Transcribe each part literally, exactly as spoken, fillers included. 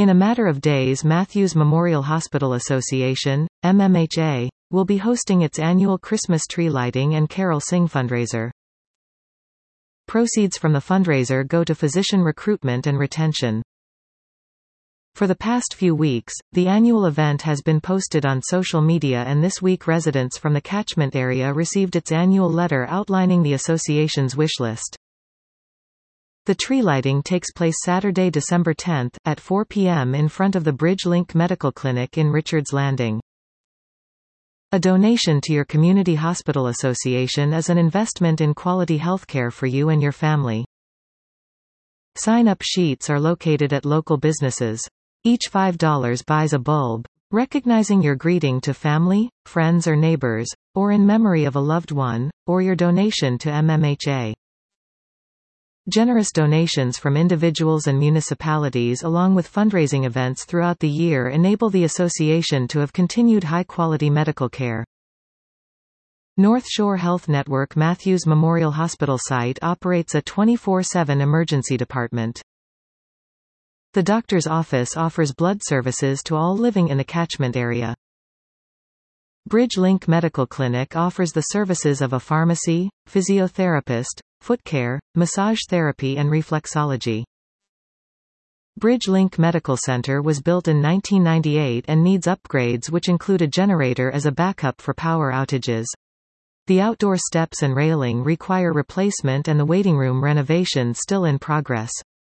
In a matter of days, Matthews Memorial Hospital Association, M M H A, will be hosting its annual Christmas tree lighting and carol sing fundraiser. Proceeds from the fundraiser go to physician recruitment and retention. For the past few weeks, the annual event has been posted on social media, and this week residents from the catchment area received its annual letter outlining the association's wish list. The tree lighting takes place Saturday, December tenth, at four p m in front of the Bridge Link Medical Clinic in Richards Landing. A donation to your community hospital association is an investment in quality healthcare for you and your family. Sign-up sheets are located at local businesses. Each five dollars buys a bulb, recognizing your greeting to family, friends or neighbors, or in memory of a loved one, or your donation to M M H A. Generous donations from individuals and municipalities along with fundraising events throughout the year enable the association to have continued high-quality medical care. North Shore Health Network Matthews Memorial Hospital site operates a twenty-four seven emergency department. The doctor's office offers blood services to all living in the catchment area. Bridge Link Medical Clinic offers the services of a pharmacy, physiotherapist, foot care, massage therapy and reflexology. Bridge Link Medical Center was built in nineteen ninety-eight and needs upgrades, which include a generator as a backup for power outages. The outdoor steps and railing require replacement, and the waiting room renovation still in progress.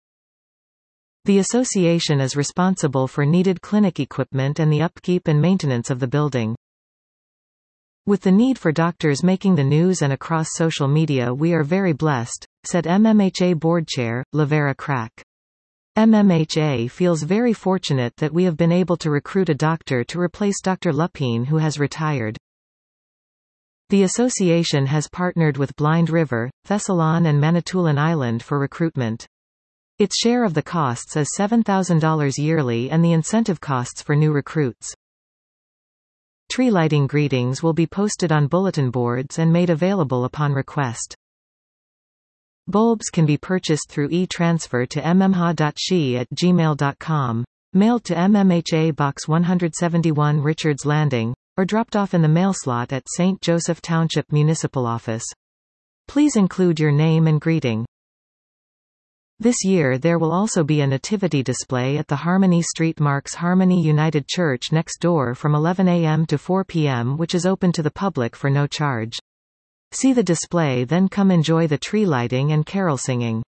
The association is responsible for needed clinic equipment and the upkeep and maintenance of the building. With the need for doctors making the news and across social media, we are very blessed, said M M H A Board Chair, Lavera Crack. M M H A feels very fortunate that we have been able to recruit a doctor to replace Doctor Lupine, who has retired. The association has partnered with Blind River, Thessalon and Manitoulin Island for recruitment. Its share of the costs is seven thousand dollars yearly, and the incentive costs for new recruits. Tree lighting greetings will be posted on bulletin boards and made available upon request. Bulbs can be purchased through e-transfer to m m h a dot s h i at gmail dot com, mailed to M M H A Box one seventy-one Richards Landing, or dropped off in the mail slot at Saint Joseph Township Municipal Office. Please include your name and greeting. This year there will also be a nativity display at the Harmony Street Marks Harmony United Church next door from eleven a m to four p m, which is open to the public for no charge. See the display, then come enjoy the tree lighting and carol singing.